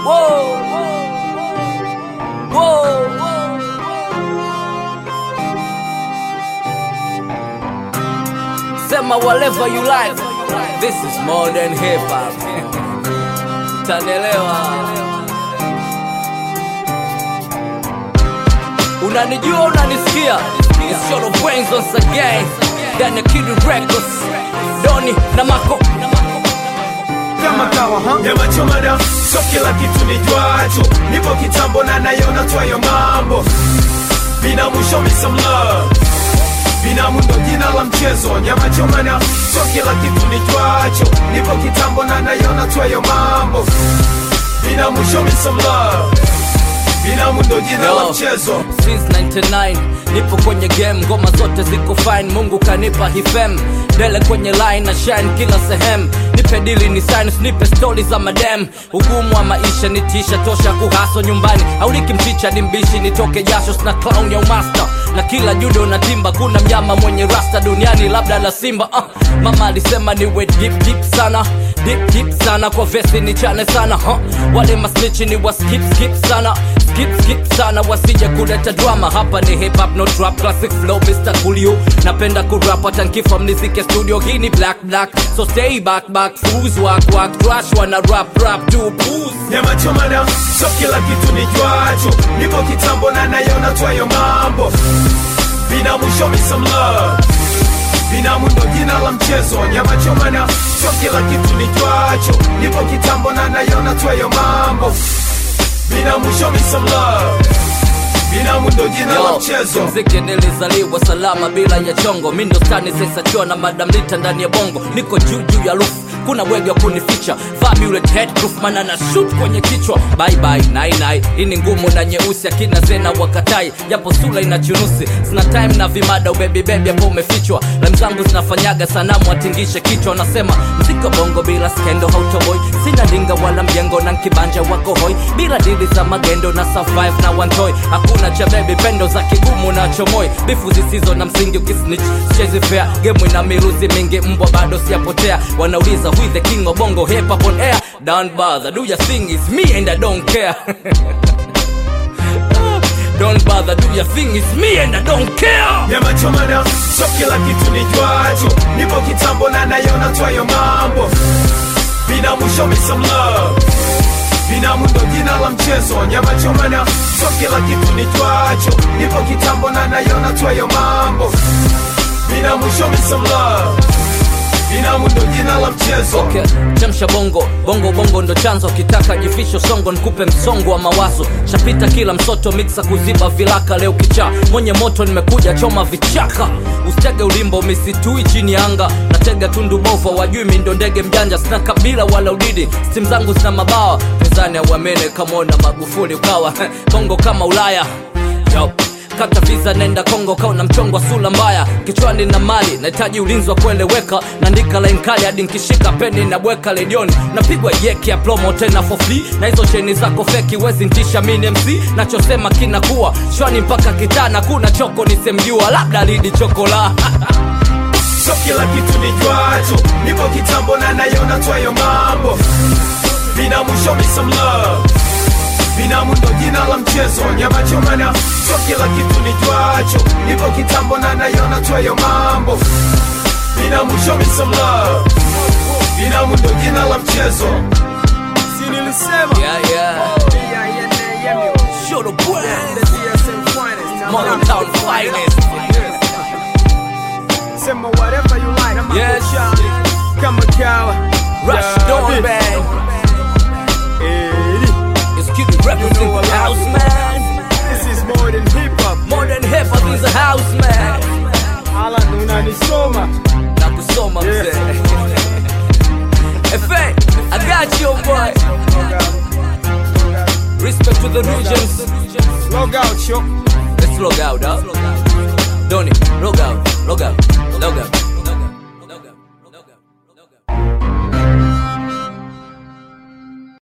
Whoa, whoa. Sema whatever you like. This is more than hip hop. Tanelewa. Unanijua unanisikia. It's Short of Brains once again. Daniel Kid Records. Doni na Mako. Kama kawa nyama chomada, so kila kitu nijuacho. Nipo kitambo na nayona twayo mambo. Binamu show me some love. Binamu ndo jina la mchezo. Nyama chomada, so kila kitu nijuacho. Nipo kitambo na nayona twayo mambo. Binamu show me some love. Binamu ndo jina la mchezo. Since 99 nipo kwenye game, ngoma zote ziko fine. Mungu kanipa hifem, dele kwenye line na shine kila sehemu. Nipe dili ni sign, nipe stories za madam. Ugumu wa maisha nitisha tosha kuhaso nyumbani. Auliki mchicha nimbishi nitoke jasho na clown ya master. Na kila judo na timba kuna mnyama mwenye rasta duniani labda la simba. Mama alisema niwe deep sana. Deep sana kwa vesi ni chane sana. Wale masnichi ni wa skip sana. Skip sana wasije kuleta drama. Hapa ni hip hop no trap, classic flow Mr. Coolio. Napenda kurap hata nkifa mnizike studio. Hii ni black so stay back fools walk trash wana rap to booze. Nyama chomada, so kila kitu nijuacho. Nipo kitambo na nayona twayo mambo. Binamu show me some love. Binamu ndo jina la mchezo. Nyama chomada, so kila kitu nijuacho. Nipo kitambo na nayona twayo mambo. Binamu show me some love. Binamu ndo jina la mchezo. Mziki nilizaliwa salama bila ya chongo. Mindo stani sesa chua na madam lita ndani ya bongo. Niko juu ya roof, kuna wege wa kunificha. Fabulous headproof mana na shoot kwenye kichwa. Bye night. Ini ngumu na nyeusi akina zena wakatai. Japo sula inachunusi, sina time na vimada baby hapo umefichwa. Lam zangu zinafanyaga sanamu atingishe kichwa. Nasema mziki bongo bila skendo hautoboy. Sina dinga wala mjengo na nkibanja wako hoi. Bila dili za magendo na survive na one toy. Hakuna cha baby pendo za kigumu na chomoi. Bifu zisizo na msingi ukisnitch chezi fair. Game ina miruzi mingi mbwa bado siapotea. Wanauliza who is the king of bongo hip hop on air. Don't bother, do your thing, it's me and I don't care. Don't bother, do your thing, it's me and I don't care. Nyama chomada, so kila kitu nijuacho. Nipo kitambo na nayona twayo mambo. Binamu show me some love. Binamu ndo jina la mchezo. Nyama chomada, so kila kitu nijuacho. Nipo kitambo na nayona twayo mambo. Binamu show me some love. Binamu ndo jina la mchezo. Okay, chemsha bongo ndo chanzo. Kitaka jifisho songo nikupe msongo wa mawazo. Chapita kila msoto mixa kuziba vilaka. Leo kicha mwenye moto nimekuja choma vichaka. Usitege ulimbo misitui chini anga. Natega tundu bova wajui mindo ndege mjanja. Sina kabila wala udidi, steam zangu zina mabawa. Pezani ya uamene kamona Magufuli ukawa. Bongo kama Ulaya. Yo. Kata visa nenda Kongo kauna mchongo wa sula mbaya. Kichwani na mali, nahitaji ulinzi wa kueleweka. Naandika line kali hadi nkishika peni na bweka ledioni. Napigwa jeki ya promo tena for free. Na hizo cheni zako feki wezi ntisha mini MC. Nachosema kinakuwa shwani mpaka kitana. Kuna choko nisemjua labda lidi chokola. So kila kitu nijuacho. Nipo kitambo na nayona twayo mambo. Binamu show me some love. Binamu ndo jina la mchezo. Nyama chomana, so kila kitu nijuacho. Nipo kitambo na nayona twayo mambo. Binamu show me some love. Binamu ndo jina la mchezo. Si nilisema Yeah. Short of Brains, Modern Town finest. Sema whatever you like. Yes. Kama kawa Rush Dawn Bang. It's Kid Records in the house, man. This is more than hip hop. More than hip hop is a house, man. Ala unanisoma. Nakusoma mzee. Efe, I got you boy. Respect to the regions. Log out, yo. Let's log out, huh? Donnie, log out.